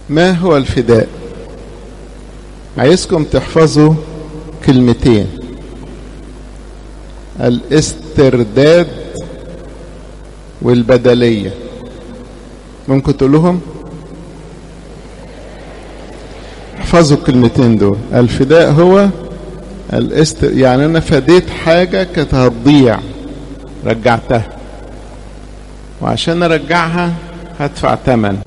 ما هو الفداء؟ عايزكم تحفظوا كلمتين: الاسترداد والبدلية. ممكن تقولهم؟ احفظوا الكلمتين دول. الفداء هو يعني انا فديت حاجة كانت هتضيع، رجعتها، وعشان ارجعها هدفع ثمن،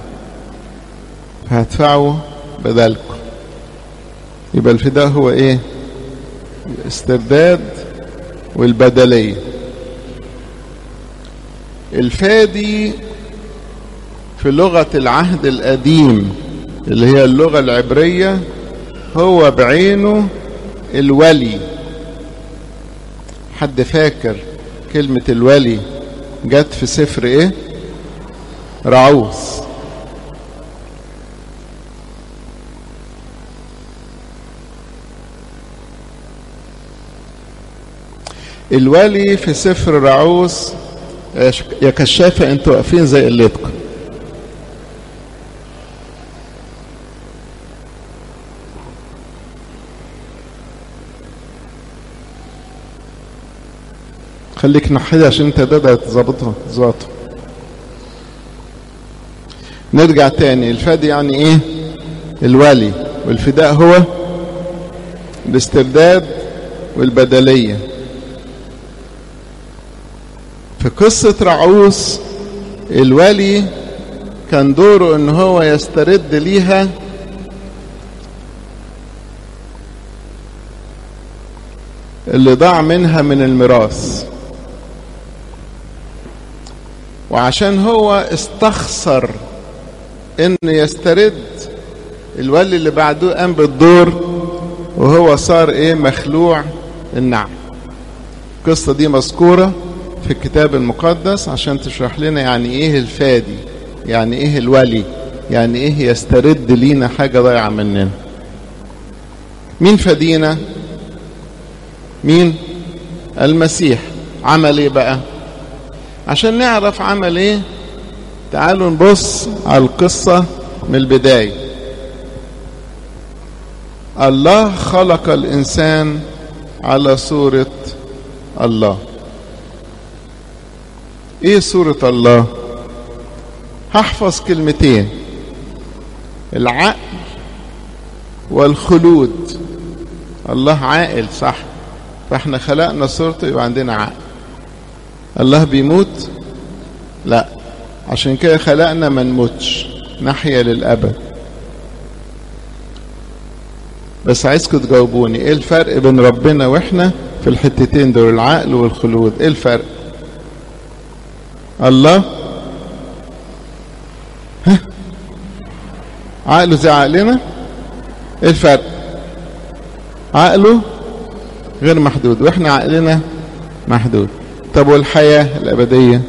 هدفعه بدلكم. يبقى الفداء هو ايه؟ الاسترداد والبدلية. الفادي في لغة العهد القديم اللي هي اللغة العبرية هو بعينه الولي. حد فاكر كلمة الولي جت في سفر ايه؟ رعوس. الولي في سفر رعوس. يا كشافة انتوا واقفين زي قلتكم. خليك نحيد عشان انت تقدر تظبطها. نرجع تاني. الفدي يعني ايه؟ الولي. والفداء هو الاسترداد والبدلية. في قصة رعوس الولي كان دوره ان هو يسترد ليها اللي ضاع منها من الميراث، وعشان هو استخسر ان يسترد، الولي اللي بعده قام بالدور وهو صار ايه؟ مخلوع النعم. القصة دي مذكورة في الكتاب المقدس عشان تشرح لنا يعني ايه الفادي، يعني ايه الولي، يعني ايه يسترد لينا حاجة ضايعة مننا. مين فدينا؟ مين؟ المسيح. عمل ايه بقى؟ عشان نعرف عمل ايه تعالوا نبص على القصة من البداية. الله خلق الإنسان على صورة الله. ايه صورة الله؟ هحفظ كلمتين: العقل والخلود. الله عاقل صح، فاحنا خلقنا صورته يبقى عندنا عقل. الله بيموت؟ لا، عشان كده خلقنا ما نموتش، نحيا للأبد. بس عايزكم تجاوبوني ايه الفرق بين ربنا واحنا في الحتتين دول، العقل والخلود؟ ايه الفرق؟ الله عقله زي عقلنا؟ ايه الفرق؟ عقله غير محدود واحنا عقلنا محدود. طب والحياة الأبدية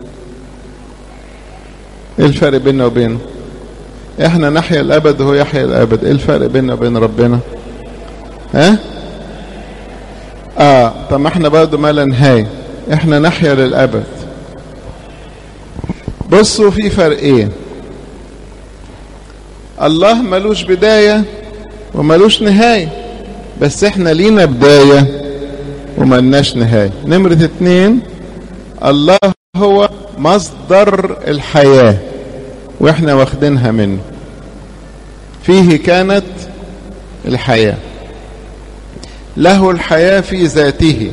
ايه الفرق بيننا وبينه؟ احنا نحيا الأبد وهو يحيا الأبد. ايه الفرق بيننا وبين ربنا؟ طب ما احنا برضه ما لا نهاية، احنا نحيا للأبد. بصوا في فرقين: الله ملوش بداية وملوش نهاية، بس احنا لينا بداية وملناش نهاية. نمرة 2: الله هو مصدر الحياة واحنا واخدينها منه. فيه كانت الحياة، له الحياة في ذاته.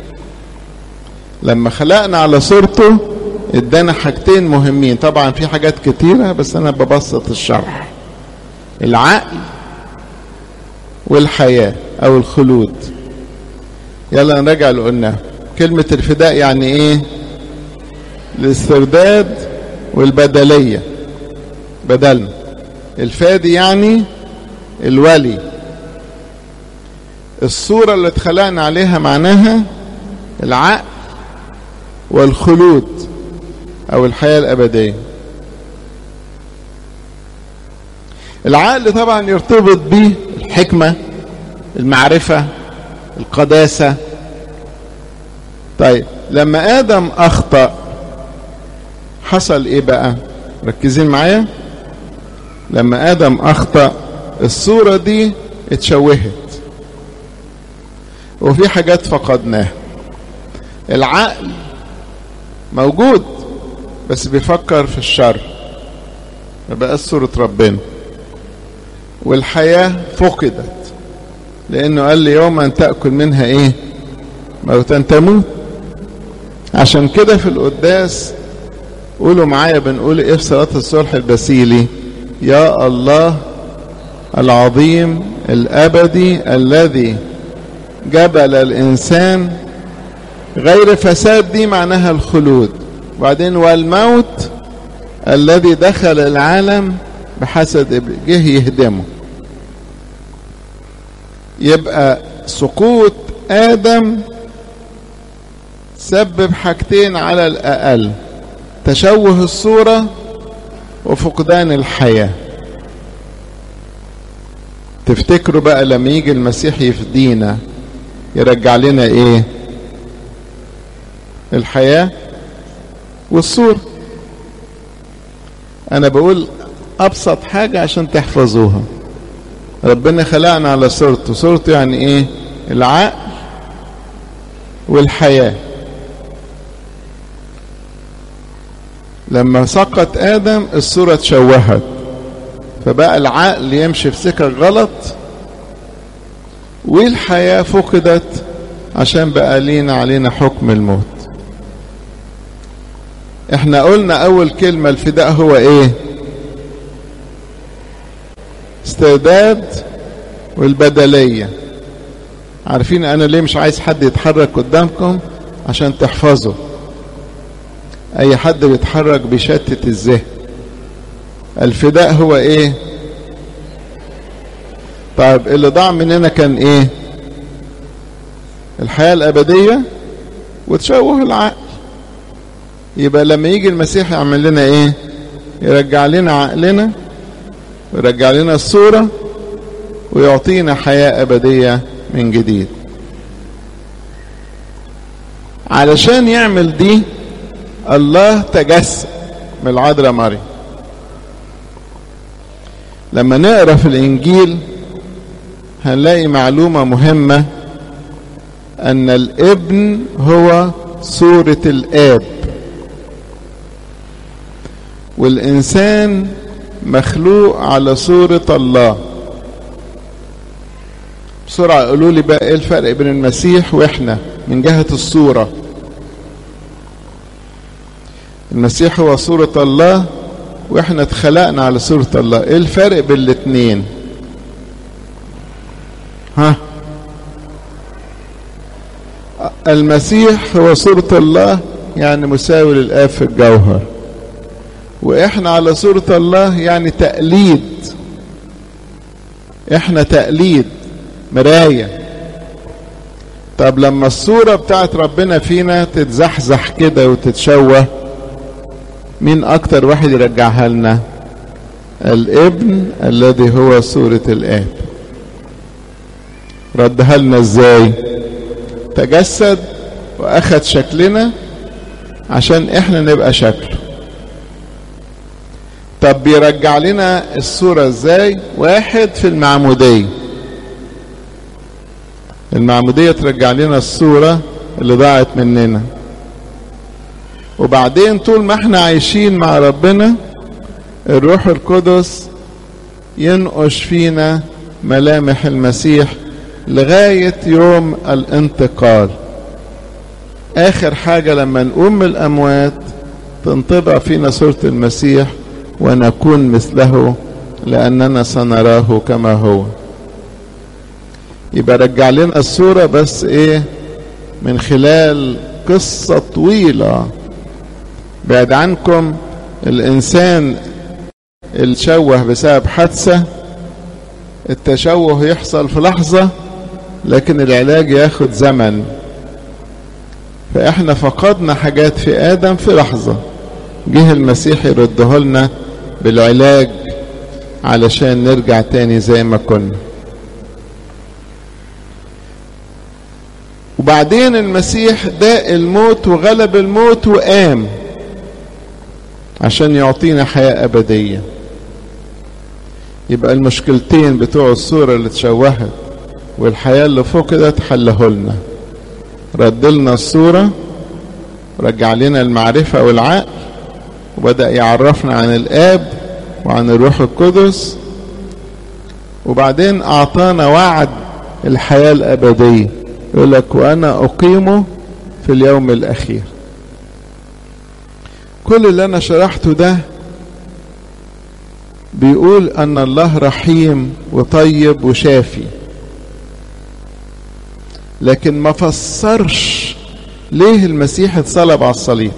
لما خلقنا على صورته ادانا حاجتين مهمين. طبعا في حاجات كتيرة بس انا ببسط الشرح: العقل والحياة او الخلود. يلا نرجع اللي قلناه. كلمة الفداء يعني ايه؟ الاسترداد والبدلية، بدلنا. الفادي يعني الولي. الصورة اللي اتخلقنا عليها معناها العقل والخلود او الحياة الابدية. العقل طبعا يرتبط به الحكمة، المعرفة، القداسة. طيب لما آدم أخطأ حصل إيه بقى؟ ركزين معايا. لما آدم أخطأ الصورة دي اتشوهت، وفي حاجات فقدناها. العقل موجود بس بيفكر في الشر، ما بقاش صورة ربنا. والحياة فقدت، لأنه قال لي يوما تأكل منها إيه؟ موتا تموت. عشان كده في القداس قولوا معايا، بنقول إيه في صلاة الصلح البسيلي؟ يا الله العظيم الأبدي الذي جبل الإنسان غير فساد، دي معناها الخلود. وبعدين والموت الذي دخل العالم بحسد جه يهدمه. يبقى سقوط آدم سبب حاجتين على الأقل: تشوه الصورة وفقدان الحياة. تفتكروا بقى لما يجي المسيح يفدينا يرجع لنا ايه؟ الحياة والصورة. انا بقول ابسط حاجة عشان تحفظوها. ربنا خلقنا على صورته. صورته يعني ايه؟ العقل والحياة. لما سقط آدم الصورة اتشوهت، فبقى العقل يمشي في سكة غلط، والحياة فقدت عشان بقى علينا حكم الموت. احنا قلنا اول كلمة الفداء هو ايه؟ استعداد والبدلية. عارفين انا ليه مش عايز حد يتحرك قدامكم؟ عشان تحفظوا. اي حد بيتحرك بيشتت الذهن. الفداء هو ايه؟ طيب اللي ضاع مننا كان ايه؟ الحياة الابدية وتشوه العقل. يبقى لما يجي المسيح يعمل لنا ايه؟ يرجع لنا عقلنا ويرجع لنا الصورة ويعطينا حياة ابدية من جديد. علشان يعمل دي الله تجسد من العذراء مريم. لما نقرأ في الإنجيل هنلاقي معلومة مهمة، أن الابن هو صورة الآب، والإنسان مخلوق على صورة الله. بسرعة قولوا لي بقى إيه الفرق بين المسيح وإحنا من جهة الصورة؟ المسيح هو صورة الله واحنا اتخلقنا على صورة الله. ايه الفرق بين الاتنين؟ المسيح هو صورة الله يعني مساوي للآب في الجوهر، واحنا على صورة الله يعني تقليد. احنا تقليد، مراية. طب لما الصورة بتاعت ربنا فينا تتزحزح كده وتتشوه، مين اكتر واحد يرجعها لنا؟ الابن الذي هو صورة الآب. ردها لنا ازاي؟ تجسد واخد شكلنا عشان احنا نبقى شكله. طب بيرجع لنا الصورة ازاي؟ واحد في المعمودية. المعمودية ترجع لنا الصورة اللي ضاعت مننا. وبعدين طول ما احنا عايشين مع ربنا الروح القدس ينقش فينا ملامح المسيح لغاية يوم الانتقال. اخر حاجة لما نقوم من الاموات تنطبع فينا صورة المسيح ونكون مثله لاننا سنراه كما هو. يبقى رجع لنا الصورة بس ايه؟ من خلال قصة طويلة. بعد عنكم الانسان اللي تشوه بسبب حادثة، التشوه يحصل في لحظة لكن العلاج ياخد زمن. فاحنا فقدنا حاجات في آدم في لحظة، جه المسيح يرده لنا بالعلاج علشان نرجع تاني زي ما كنا. وبعدين المسيح داق الموت وغلب الموت وقام عشان يعطينا حياة أبدية. يبقى المشكلتين بتوع الصورة اللي اتشوهت والحياة اللي فوق كده تحله لنا، رد لنا الصورة، رجع لنا المعرفة والعقل، وبدأ يعرفنا عن الآب وعن الروح القدس، وبعدين أعطانا وعد الحياة الأبدية، يقول لك وأنا أقيمه في اليوم الأخير. كل اللي أنا شرحته ده بيقول أن الله رحيم وطيب وشافي، لكن ما فسرش ليه المسيح اتصلب على الصليب.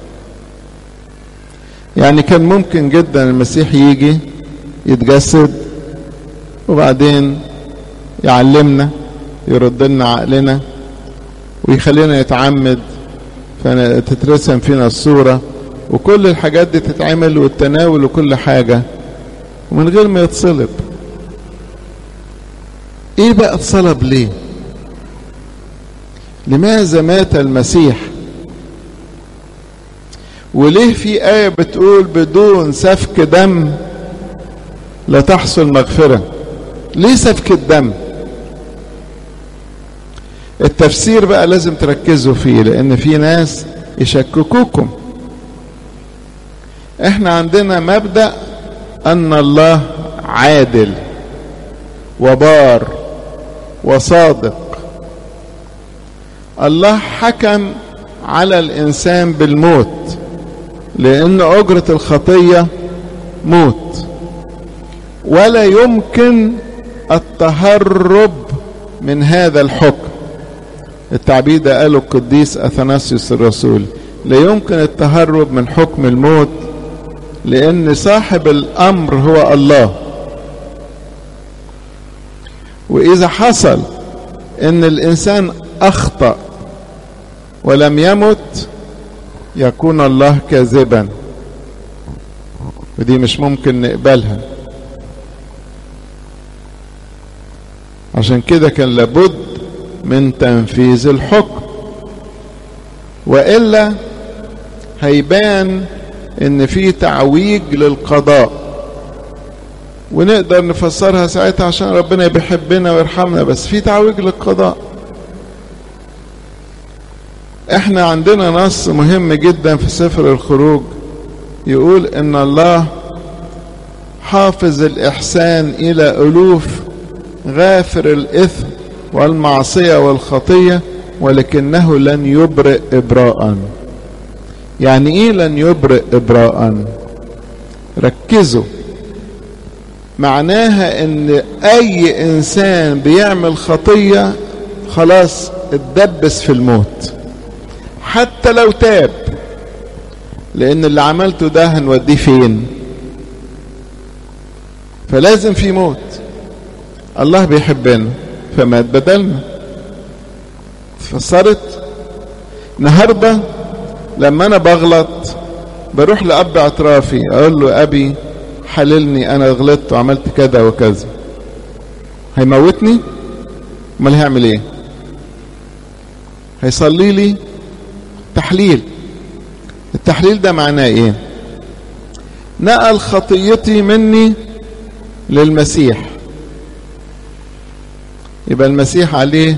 يعني كان ممكن جدا المسيح يجي يتجسد وبعدين يعلمنا، يرد لنا عقلنا ويخلينا نتعمد فتترسم فينا الصورة وكل الحاجات دي تتعمل والتناول وكل حاجة ومن غير ما يتصلب. ايه بقى اتصلب ليه؟ لماذا مات المسيح؟ وليه في آية بتقول بدون سفك دم لا تحصل مغفرة؟ ليه سفك الدم؟ التفسير بقى لازم تركزوا فيه، لأن في ناس يشككوكم. احنا عندنا مبدأ أن الله عادل وبار وصادق. الله حكم على الإنسان بالموت، لأن أجرة الخطية موت، ولا يمكن التهرب من هذا الحكم. التعبير ده قاله القديس أثناسيوس الرسول، لا يمكن التهرب من حكم الموت، لأن صاحب الأمر هو الله. وإذا حصل إن الإنسان أخطأ ولم يمت يكون الله كاذبا، ودي مش ممكن نقبلها. عشان كده كان لابد من تنفيذ الحكم، وإلا هيبان ان في تعويج للقضاء، ونقدر نفسرها ساعتها عشان ربنا بيحبنا ويرحمنا، بس في تعويج للقضاء. احنا عندنا نص مهم جدا في سفر الخروج يقول ان الله حافظ الإحسان إلى ألوف، غافر الإثم والمعصية والخطية، ولكنه لن يبرئ إبراءً. يعني إيه لن يبرئ إبراءً؟ ركزوا، معناها إن أي إنسان بيعمل خطية خلاص اتدبس في الموت، حتى لو تاب، لأن اللي عملته ده هنوديه فين؟ فلازم في موت. الله بيحبنا فمات بدلنا. فصارت النهارده لما انا بغلط بروح لأب اعترافي اقول له أبي حللني، انا غلطت وعملت كذا وكذا. هيموتني؟ امال هيعمل ايه؟ هيصلي لي تحليل. التحليل ده معناه ايه؟ نقل خطيتي مني للمسيح، يبقى المسيح عليه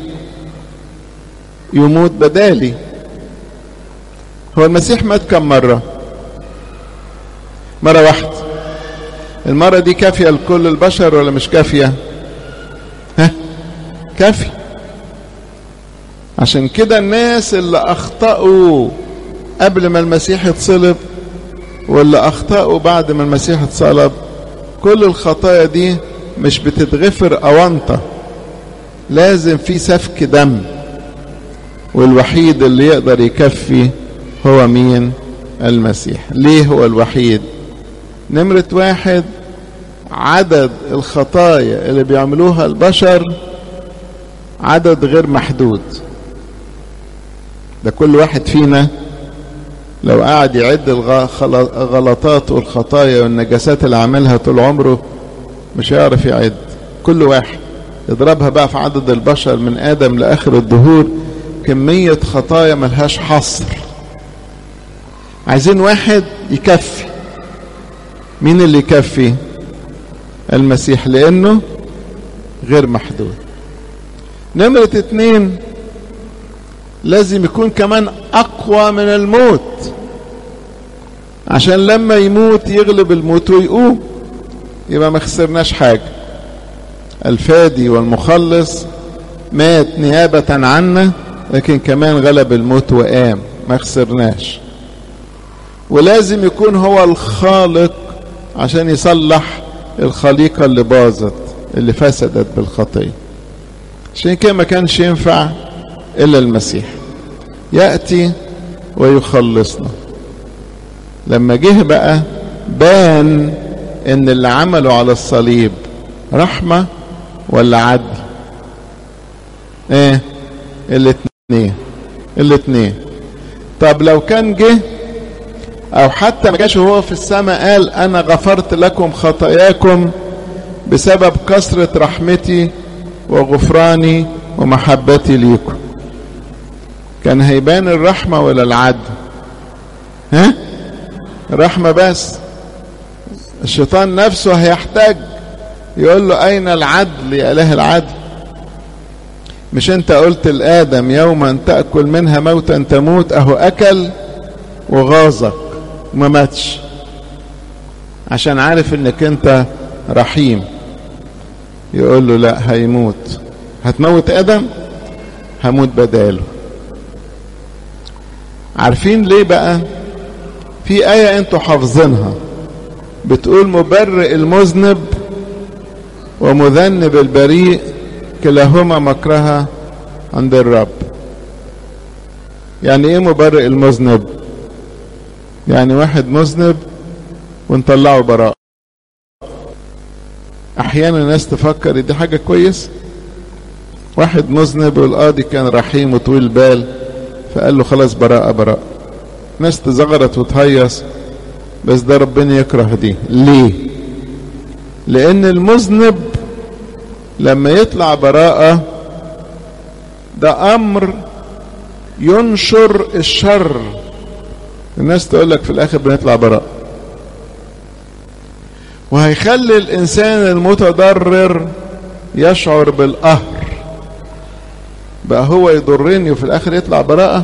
يموت بدالي. هو المسيح مات كم مرة؟ مرة واحدة. المرة دي كافية لكل البشر ولا مش كافية؟ كافية. عشان كده الناس اللي أخطأوا قبل ما المسيح يتصلب واللي أخطأوا بعد ما المسيح اتصلب، كل الخطايا دي مش بتتغفر أونطة، لازم في سفك دم. والوحيد اللي يقدر يكفي هو مين؟ المسيح. ليه هو الوحيد؟ نمرة واحد، عدد الخطايا اللي بيعملوها البشر عدد غير محدود. ده كل واحد فينا لو قاعد يعد الغلطات والخطايا والنجاسات اللي عملها طول عمره مش هيعرف يعد. كل واحد اضربها بقى في عدد البشر من آدم لآخر الدهور، كمية خطايا ملهاش حصر. عايزين واحد يكفي. مين اللي يكفي؟ المسيح لأنه غير محدود. نمرة 2 لازم يكون كمان أقوى من الموت، عشان لما يموت يغلب الموت ويقوم، يبقى ما خسرناش حاجة. الفادي والمخلص مات نيابة عنا، لكن كمان غلب الموت وقام، ما خسرناش. ولازم يكون هو الخالق عشان يصلح الخليقة اللي باظت، اللي فسدت بالخطية. عشان كده ما كانش ينفع إلا المسيح يأتي ويخلصنا. لما جه بقى بان ان اللي عمله على الصليب رحمة ولا عدل؟ ايه؟ الاتنين. طب لو كان جه او حتى ما جاش وهو في السماء قال انا غفرت لكم خطاياكم بسبب كثرة رحمتي وغفراني ومحبتي ليكم، كان هيبان الرحمة ولا العدل؟ الرحمة بس. الشيطان نفسه هيحتاج يقول له اين العدل يا اله العدل؟ مش انت قلت لآدم يوما تأكل منها موتا تموت؟ اهو اكل وغاظك وما ماتش، عشان عارف انك انت رحيم. يقول له لا، هيموت. هتموت آدم؟ هموت بداله. عارفين ليه بقى؟ في آية انتوا حافظينها بتقول مبرئ المذنب ومذنب البريء كلاهما مكرها عند الرب. يعني ايه مبرئ المذنب؟ يعني واحد مذنب ونطلعه براء. احيانا الناس تفكر دي حاجة كويس، واحد مذنب والقاضي كان رحيم وطويل البال فقال له خلاص براءة. ناس تزغرت وتهيص، بس ده ربنا يكره دي. ليه؟ لان المذنب لما يطلع براءة ده امر ينشر الشر. الناس تقولك في الاخر بنطلع براءة، وهيخلي الانسان المتضرر يشعر بالقهر، بقى هو يضرني وفي الاخر يطلع براءة.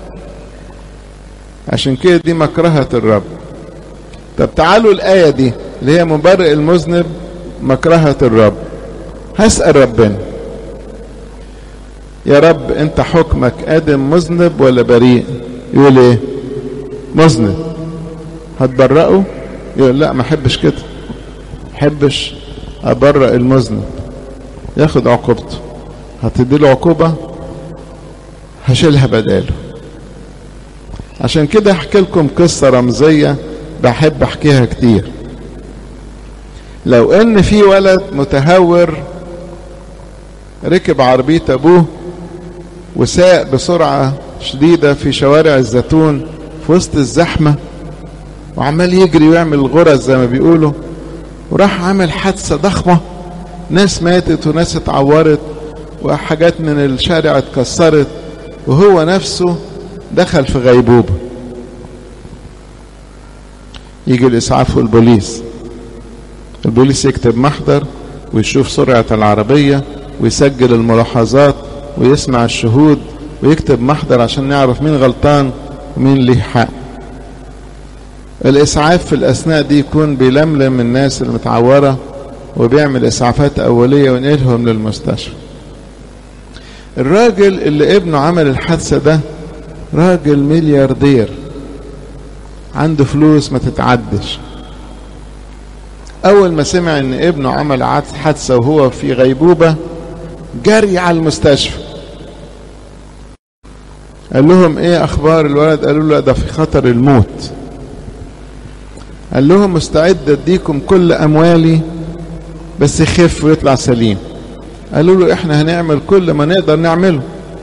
عشان كده دي مكرهة الرب. طب تعالوا الآية دي اللي هي مبرئ المذنب مكرهة الرب. هسأل ربنا يا رب انت حكمك آدم مذنب ولا بريء؟ يقول ايه؟ مذنب. هتبرئه؟ يقول لا، ما احبش كده، احبش ابرئ المذنب، ياخد عقوبته. هتديله عقوبة؟ هشيلها بداله. عشان كده احكي لكم قصة رمزية بحب احكيها كتير. لو ان في ولد متهور ركب عربية ابوه وساق بسرعة شديدة في شوارع الزيتون في وسط الزحمة، وعمال يجري ويعمل غرز زي ما بيقولوا، وراح عمل حادثة ضخمة، ناس ماتت وناس اتعورت وحاجات من الشارع اتكسرت، وهو نفسه دخل في غيبوبة. يجي الإسعاف والبوليس، البوليس يكتب محضر ويشوف سرعة العربية ويسجل الملاحظات ويسمع الشهود ويكتب محضر عشان نعرف مين غلطان ومين ليه حق. الإسعاف في الأثناء دي يكون بيلملم الناس المتعورة وبيعمل إسعافات أولية وينقلهم للمستشفى. الراجل اللي ابنه عمل الحادثة ده راجل ملياردير، عنده فلوس ما تتعدش. اول ما سمع ان ابنه عمل حادثة وهو في غيبوبة جري على المستشفى. قال لهم ايه اخبار الولد؟ قالوا له ده في خطر الموت. قال لهم مستعد اديكم كل اموالي بس يخف ويطلع سليم. قالوا له احنا هنعمل كل ما نقدر نعمله.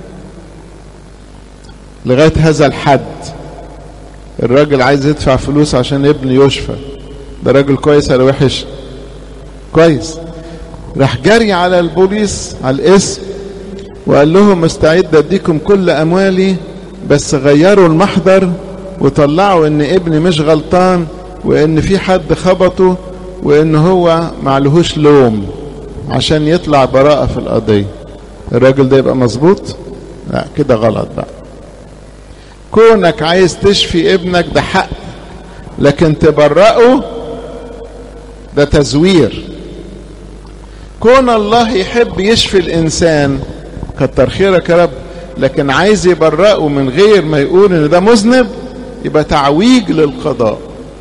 لغاية هذا الحد الراجل عايز يدفع فلوس عشان ابنه يشفى. ده راجل كويس ولا وحش؟ كويس. راح جري على البوليس على الاسم وقال لهم مستعد اديكم كل اموالي بس غيروا المحضر وطلعوا ان ابني مش غلطان وان في حد خبطه وان هو معلهوش لوم عشان يطلع براءة في القضية، الراجل ده يبقى مظبوط؟ لا، كده غلط بقى. كونك عايز تشفي ابنك ده حق، لكن تبرئه ده تزوير. كون الله يحب يشفي الانسان كتر خيرك يا رب، لكن عايز يبرئه من غير ما يقول ان ده مذنب، يبقى تعويج للقضاء.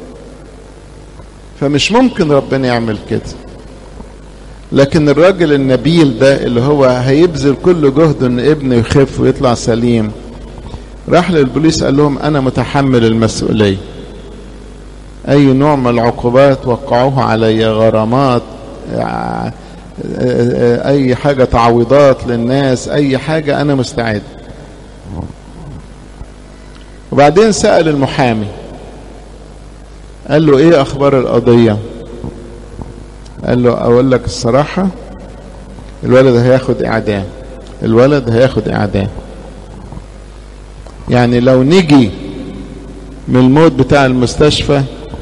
فمش ممكن ربنا يعمل كده. لكن الراجل النبيل ده اللي هو هيبذل كل جهده ان ابنه يخف ويطلع سليم، راح للبوليس قال لهم انا متحمل المسؤولية، اي نوع من العقوبات وقعوها علي، غرامات، اي حاجة، تعويضات للناس، اي حاجة انا مستعد. وبعدين سأل المحامي قال له ايه اخبار القضية؟ قال له اقول لك الصراحة، الولد هياخد اعدام، الولد هياخد اعدام. يعني لو نجي من الموت بتاع المستشفى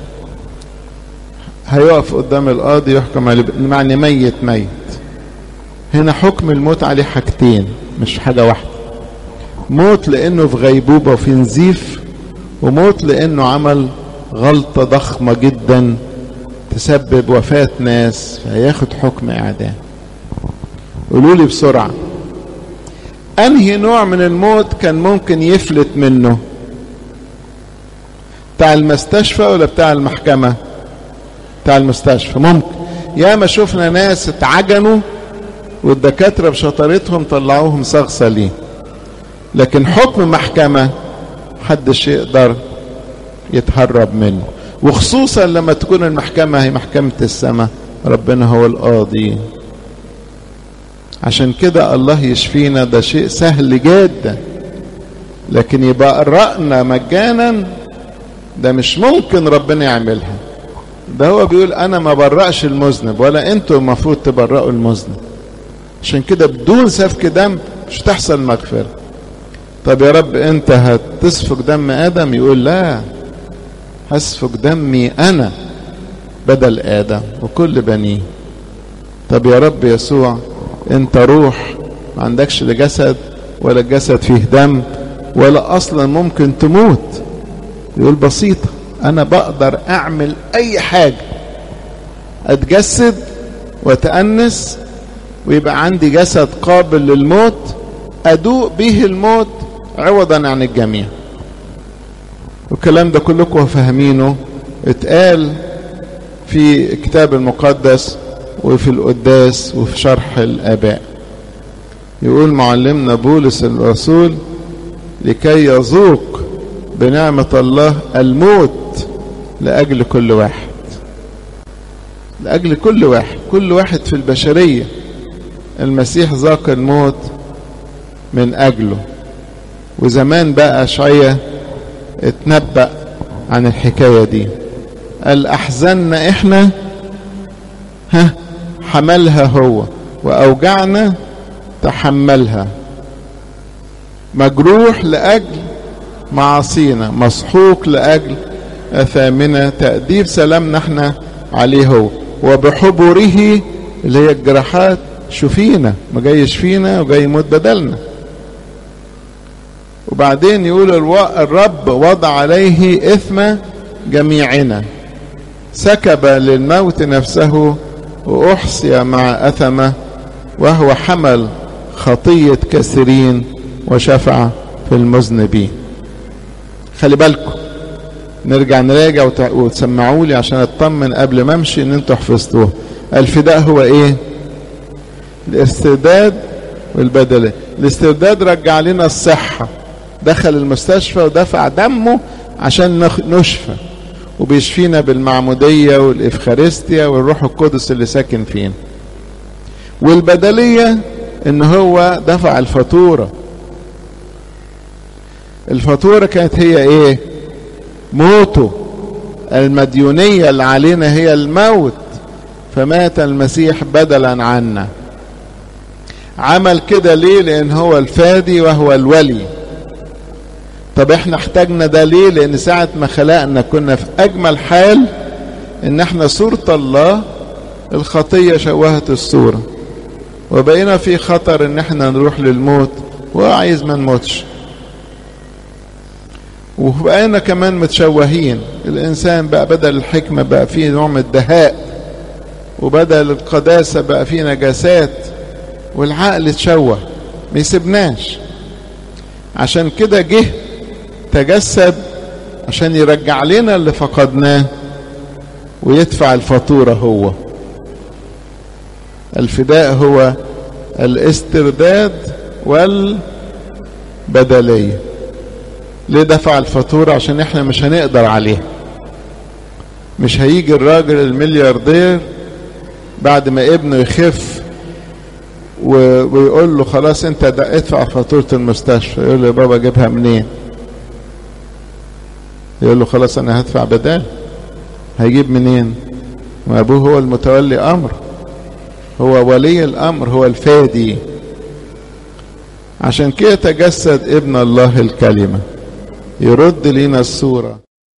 هيقف قدام القاضي يحكم عليه، معني ميت. هنا حكم الموت عليه حاجتين مش حاجة واحدة، موت لانه في غيبوبة وفي نزيف، وموت لانه عمل غلطة ضخمة جدا تسبب وفاة ناس، فهياخد حكم اعدام. قولوا لي بسرعة، انهي نوع من الموت كان ممكن يفلت منه؟ بتاع المستشفى ولا بتاع المحكمة؟ بتاع المستشفى. ممكن، يا ما شفنا ناس اتعجنوا والدكاترة بشطارتهم طلعوهم صاغ سليم، لكن حكم محكمة محدش يقدر يتهرب منه، وخصوصا لما تكون المحكمة هي محكمة السماء، ربنا هو القاضي. عشان كده الله يشفينا ده شيء سهل جدا، لكن يبقى رأنا مجانا ده مش ممكن ربنا يعملها. ده هو بيقول انا ما برأش المذنب ولا انتوا المفروض تبرأوا المذنب. عشان كده بدون سفك دم مش تحصل مغفرة. طب يا رب انت هتسفك دم ادم؟ يقول لا، هسفك دمي انا بدل ادم وكل بنيه. طب يا رب يسوع انت روح ما عندكش لجسد ولا الجسد فيه دم ولا اصلا ممكن تموت. يقول بسيطة، انا بقدر اعمل اي حاجة، اتجسد واتأنس ويبقى عندي جسد قابل للموت، ادوق به الموت عوضا عن الجميع. والكلام ده كلكم فاهمينه، اتقال في الكتاب المقدس وفي القداس وفي شرح الآباء. يقول معلمنا بولس الرسول لكي يذوق بنعمة الله الموت لأجل كل واحد، لأجل كل واحد، كل واحد في البشرية المسيح ذاق الموت من أجله. وزمان بقى أشعياء اتنبأ عن الحكاية دي، قال أحزننا إحنا حملها هو وأوجعنا تحملها، مجروح لأجل معاصينا، مسحوق لأجل أثامنا، تأديب سلامنا احنا عليه هو، وبحبره اللي هي الجراحات شفينا، ما جاي يشفينا وجاي يموت بدلنا. وبعدين يقول الرب وضع عليه إثم جميعنا، سكب للموت نفسه وأحصي مع أثمه، وهو حمل خطية كثيرين وشفع في المذنبين. خلي بالكم، نرجع نراجع وتسمعوا لي عشان اطمن قبل ما امشي ان انتوا حفظتوه. الفداء هو ايه؟ الاسترداد والبدلة. الاسترداد رجع لنا الصحة، دخل المستشفى ودفع دمه عشان نشفى، وبيشفينا بالمعمودية والإفخارستيا والروح القدس اللي ساكن فينا. والبدلية ان هو دفع الفاتورة. الفاتورة كانت هي ايه؟ موته. المديونية اللي علينا هي الموت، فمات المسيح بدلا عنا. عمل كده ليه؟ لان هو الفادي وهو الولي. طب احنا احتاجنا ده ليه؟ لان ساعة ما خلقنا كنا في اجمل حال، ان احنا صورة الله، الخطية شوهت الصورة وبقينا في خطر ان احنا نروح للموت، وعايز ما نموتش. وبقينا كمان متشوهين، الانسان بقى بدل الحكمة بقى فيه نوع من الدهاء، وبدل القداسة بقى فيه نجاسات، والعقل اتشوه ما يسيبناش. عشان كده جه تجسد عشان يرجع لنا اللي فقدناه ويدفع الفاتورة. هو الفداء هو الاسترداد والبدلية. ليه دفع الفاتورة؟ عشان احنا مش هنقدر عليه. مش هيجي الراجل الملياردير بعد ما ابنه يخف ويقول له خلاص انت ادفع فاتورة المستشفى. يقول له يا بابا جيبها منين؟ يقول له خلاص انا هدفع بدال. هيجيب منين؟ ما ابوه هو المتولي امر، هو ولي الامر، هو الفادي. عشان كده تجسد ابن الله الكلمة يرد لنا الصورة،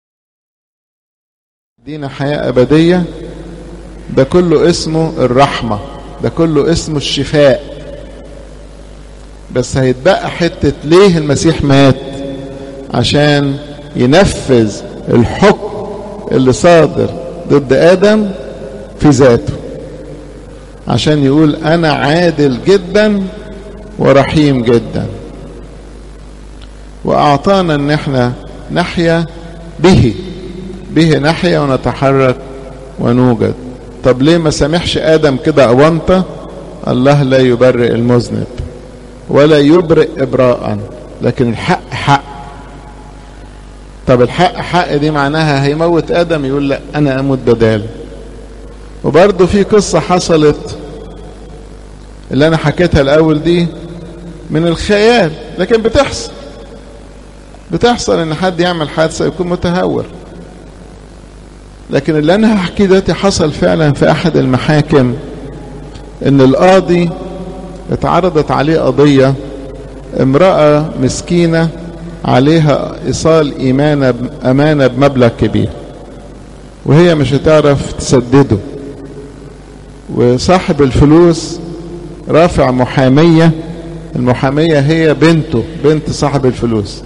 دينا حياة ابدية. ده كله اسمه الرحمة، ده كله اسمه الشفاء. بس هيتبقى حتة ليه المسيح مات؟ عشان ينفذ الحكم اللي صادر ضد آدم في ذاته، عشان يقول أنا عادل جدا ورحيم جدا، وأعطانا أن احنا نحيا به نحيا ونتحرك ونوجد. طب ليه ما سامحش آدم كده أونطة؟ الله لا يبرئ المذنب ولا يبرئ إبراء، لكن الحق حق. طب الحق حق دي معناها هيموت آدم؟ يقول لا، أنا أموت بداله. وبرضه في قصة حصلت اللي أنا حكيتها الأول دي من الخيال، لكن بتحصل إن حد يعمل حادثة يكون متهور. لكن اللي أنا هحكي دلوقتي حصل فعلا في أحد المحاكم، إن القاضي اتعرضت عليه قضية، امرأة مسكينة عليها إيصال أمانة بمبلغ كبير، وهي مش هتعرف تسدده، وصاحب الفلوس رافع محامية. المحامية هي بنت صاحب الفلوس.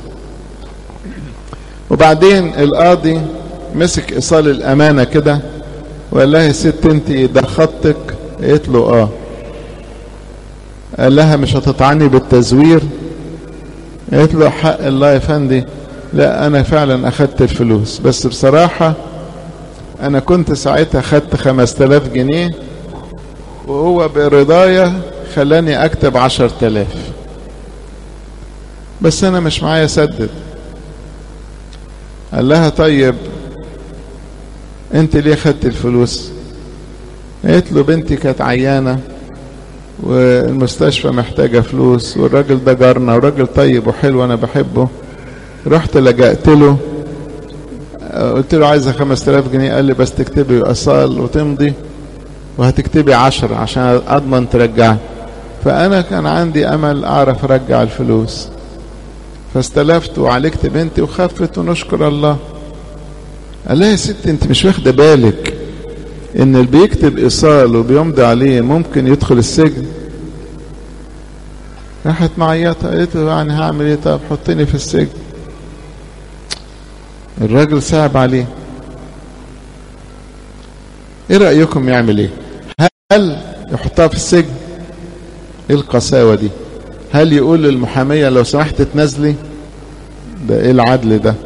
وبعدين القاضي مسك إيصال الأمانة كده وقال لها يا ست انت ده خطك؟ قالت له قال لها مش هتطعني بالتزوير؟ قالت له حق الله يا فندي، لا انا فعلا اخدت الفلوس، بس بصراحة انا كنت ساعتها خدت 5000 جنيه وهو برضايا خلاني اكتب 10,000، بس انا مش معايا سدد. قال لها طيب انت ليه خدت الفلوس؟ قالت له بنتي كانت عيانة والمستشفى محتاجة فلوس، والراجل ده جارنا وراجل طيب وحلو انا بحبه، رحت لجأت له قلت له عايزة 5000 جنيه. قال لي بس تكتبي اصال وتمضي وهتكتبي 10 عشان اضمن ترجعي. فانا كان عندي امل اعرف ارجع الفلوس، فاستلفت وعالجت بنتي وخفت ونشكر الله. قال لها يا ست انت مش واخده بالك ان اللي بيكتب ايصال وبيمضي عليه ممكن يدخل السجن؟ راحت معيطه قالت له يعني هعمل ايه؟ طب حطني في السجن. الراجل صعب عليه. ايه رأيكم يعمل ايه؟ هل يحطها في السجن؟ ايه القساوة دي؟ هل يقول للمحامية لو سمحت تنزلي؟ ده ايه العدل ده؟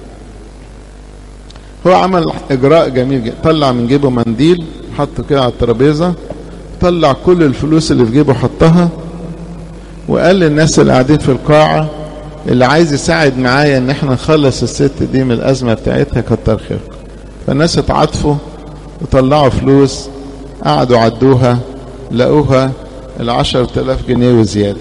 هو عمل اجراء جميل جدا، طلع من جيبه منديل حطه كده على الترابيزة، طلع كل الفلوس اللي في جيبه حطها، وقال للناس اللي قاعدين في القاعة اللي عايز يساعد معايا ان احنا نخلص الست دي من الازمة بتاعتها كتر خيركم. فالناس اتعاطفوا وطلعوا فلوس، قعدوا عدوها لقوها 10,000 جنيه وزيادة.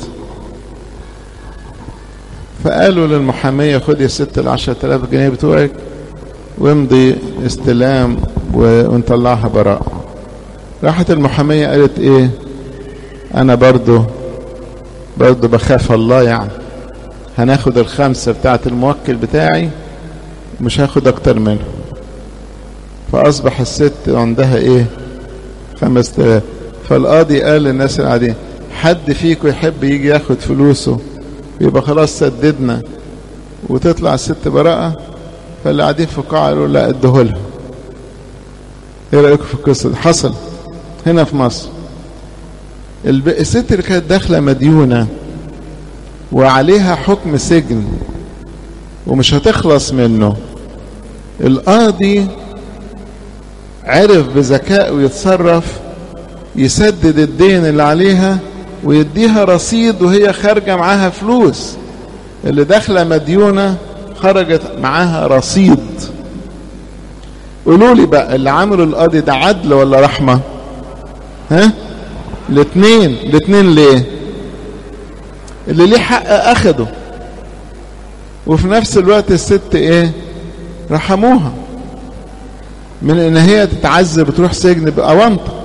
فقالوا للمحامية خد يا ست 10,000 جنيه بتوعك وامضي استلام ونطلعها براءة. راحت المحامية قالت ايه؟ انا برضو بخاف الله، يعني هناخد 5 بتاعت الموكل بتاعي مش هاخد اكتر منه. فأصبح الست عندها ايه 5000. فالقاضي قال للناس العاديين حد فيكم يحب يجي ياخد فلوسه يبقى خلاص سددنا وتطلع الست براءة؟ فاللي قاعدين في القاعة قالوا لا ادهولها. ايه رأيكم في القصة دي؟ حصل هنا في مصر. الست اللي كانت داخلة مديونة وعليها حكم سجن ومش هتخلص منه، القاضي عرف بذكاء ويتصرف يسدد الدين اللي عليها ويديها رصيد وهي خارجة معاها فلوس. اللي داخلة مديونة خرجت معاها رصيد. قولوا لي بقى اللي عملوا القاضي ده عدل ولا رحمة؟ ها؟ الاتنين ليه؟ اللي ليه حق اخده، وفي نفس الوقت الست ايه رحموها من ان هي تتعذب وتروح سجن بأونطة.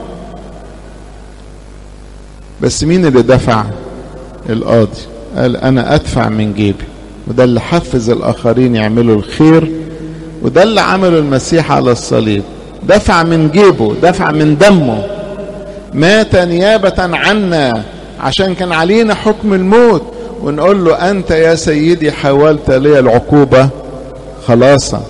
بس مين اللي دفع؟ القاضي قال انا ادفع من جيبي. وده اللي حفز الاخرين يعملوا الخير، وده اللي عمله المسيح على الصليب. دفع من جيبه، دفع من دمه، مات نيابة عنا عشان كان علينا حكم الموت، ونقول له أنت يا سيدي حاولت لي العقوبة خلاصا.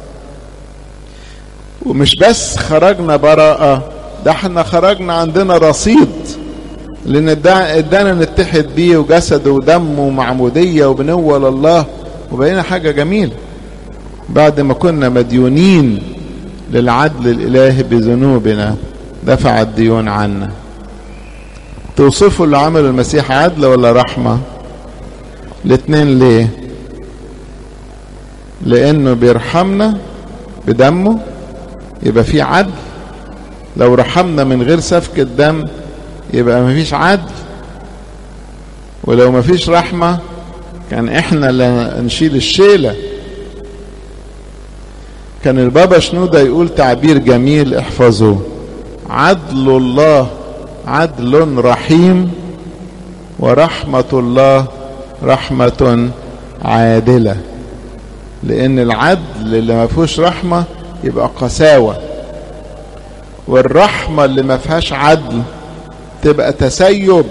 ومش بس خرجنا براءة، ده احنا خرجنا عندنا رصيد، لأن ادانا نتحد بيه وجسده ودمه ومعمودية وبنوة لله، وبقينا حاجة جميلة بعد ما كنا مديونين للعدل الإلهي بذنوبنا دفع الديون عنا. توصفوا اللي عمل المسيح عدل ولا رحمة؟ الاتنين. ليه؟ لأنه بيرحمنا بدمه يبقى في عدل. لو رحمنا من غير سفك الدم يبقى مفيش عدل، ولو مفيش رحمة كان احنا اللي نشيل الشيلة. كان البابا شنودة يقول تعبير جميل احفظوه: عدل الله عدل رحيم، ورحمة الله رحمة عادلة. لأن العدل اللي ما فيهوش رحمة يبقى قساوة، والرحمة اللي ما فيهاش عدل تبقى تسيب.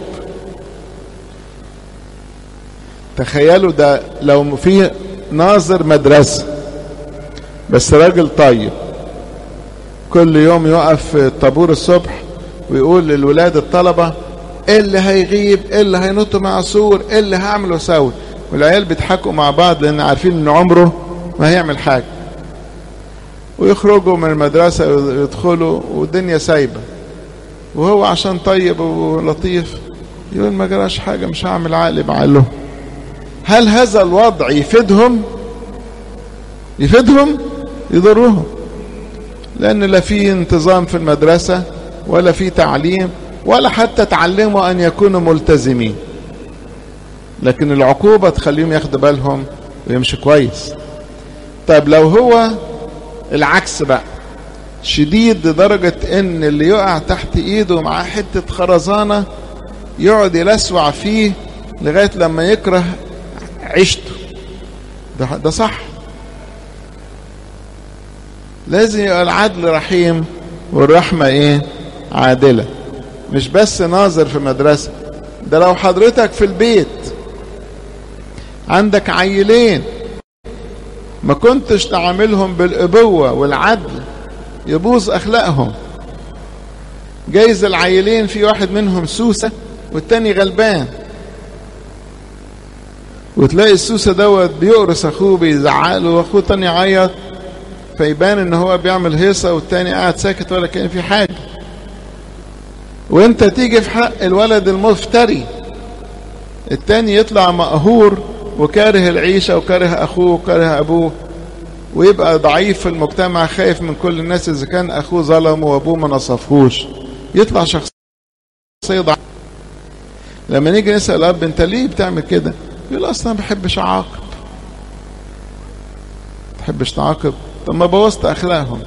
تخيلوا ده لو في ناظر مدرسة بس راجل طيب، كل يوم يقف في الطابور الصبح ويقول للولاد الطلبة ايه اللي هيغيب، ايه اللي هينط مع سور، ايه اللي هعمله سوي، والعيال بيضحكوا مع بعض لان عارفين ان عمره ما هيعمل حاجة، ويخرجوا من المدرسة ويدخلوا والدنيا سايبة، وهو عشان طيب ولطيف يقول ما جراش حاجة، مش هعمل عقل بعقله. هل هذا الوضع يفيدهم؟ يضرهم، لأن لا في انتظام في المدرسة ولا في تعليم ولا حتى تعلموا أن يكونوا ملتزمين. لكن العقوبة تخليهم ياخدوا بالهم ويمشي كويس. طيب لو هو العكس بقى، شديد لدرجة ان اللي يقع تحت ايده معاه حتة خرزانة يقعد يلسوع فيه لغاية لما يكره عيشته، ده صح؟ لازم يبقى العدل رحيم والرحمة ايه؟ عادلة. مش بس ناظر في مدرسة، ده لو حضرتك في البيت عندك عيلين ما كنتش تعاملهم بالأبوة والعدل يبوظ أخلاقهم. جايز العيلين في واحد منهم سوسة والتاني غلبان، وتلاقي السوسة دوت بيقرص أخوه بيزعقله، وأخوه تاني يعيط، فيبان ان هو بيعمل هيصة والتاني قاعد ساكت ولا كان في حاجة. وانت تيجي في حق الولد المفتري، التاني يطلع مقهور وكاره العيشة وكاره أخوه وكاره أبوه، ويبقى ضعيف في المجتمع، خايف من كل الناس إذا كان أخوه ظلم وأبوه ما نصفهوش، يطلع شخصية ضعيف. لما نيجي نسأل الأب أنت ليه بتعمل كده؟ يقول أصلا ما بحبش أعاقب. ما بحبش تعاقب؟ طب ما بوظت أخلاقهم.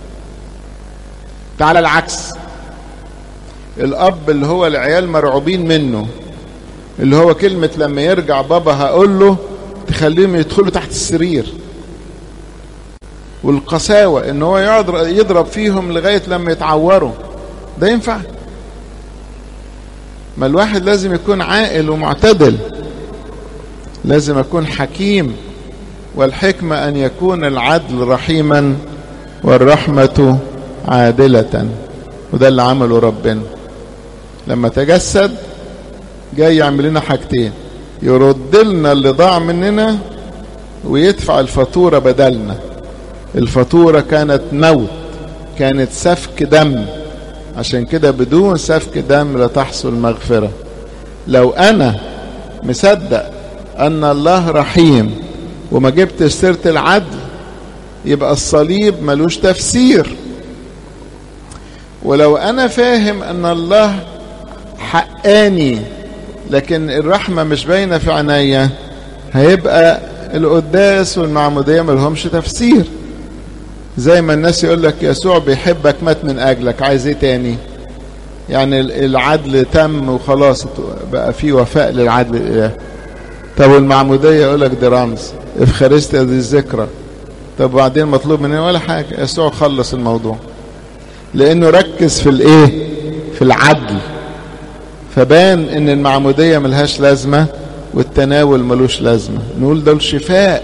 تعال العكس، الأب اللي هو العيال مرعوبين منه، اللي هو كلمة لما يرجع بابا هقول له، تخليهم يدخلوا تحت السرير والقساوة ان هو يقعد يضرب فيهم لغاية لما يتعوروا، ده ينفع؟ ما الواحد لازم يكون عاقل ومعتدل، لازم يكون حكيم، والحكمة ان يكون العدل رحيما والرحمة عادلة. وده اللي عمله ربنا لما تجسد، جاي يعمل لنا حاجتين: يرد لنا اللي ضاع مننا ويدفع الفاتورة بدلنا. الفاتورة كانت موت، كانت سفك دم، عشان كده بدون سفك دم لا تحصل مغفرة. لو أنا مصدق أن الله رحيم وما جبت سيرة العدل، يبقى الصليب ملوش تفسير. ولو أنا فاهم أن الله حقاني لكن الرحمة مش باينة في عينيا، هيبقى القداس والمعمودية ملهمش تفسير. زي ما الناس يقول لك يسوع بيحبك مات من أجلك، عايز ايه تاني؟ يعني العدل تم وخلاص، بقى في وفاء للعدل الإله. طب والمعمودية يقول لك دي رمز، افخارستيا دي الذكرى. طب وبعدين مطلوب مننا ولا حاجة؟ يسوع خلص الموضوع لأنه ركز في الايه؟ في العدل. فبان ان المعمودية ملهاش لازمة والتناول ملوش لازمة. نقول ده الشفاء،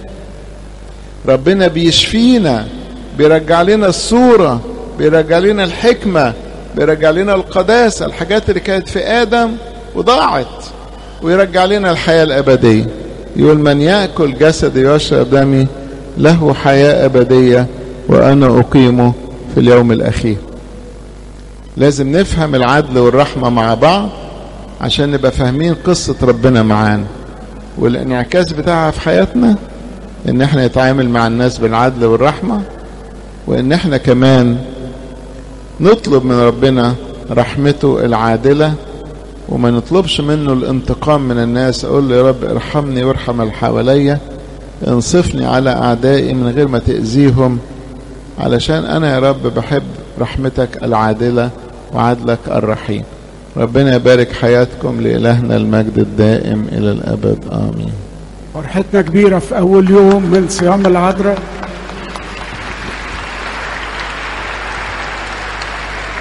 ربنا بيشفينا، بيرجع لنا الصورة، بيرجع لنا الحكمة، بيرجع لنا القداسة، الحاجات اللي كانت في آدم وضاعت، ويرجع لنا الحياة الأبدية. يقول من يأكل جسدي ويشرب دمي له حياة أبدية وأنا أقيمه في اليوم الأخير. لازم نفهم العدل والرحمة مع بعض عشان نبقى فاهمين قصة ربنا معانا، والانعكاس بتاعها في حياتنا ان احنا نتعامل مع الناس بالعدل والرحمة، وان احنا كمان نطلب من ربنا رحمته العادلة، وما نطلبش منه الانتقام من الناس. اقول له يا رب ارحمني وارحم اللي حواليا، انصفني على اعدائي من غير ما تأذيهم، علشان انا يا رب بحب رحمتك العادلة وعدلك الرحيم. ربنا يبارك حياتكم، لإلهنا المجد الدائم إلى الأبد آمين. فرحتنا كبيرة في أول يوم من صيام العذراء.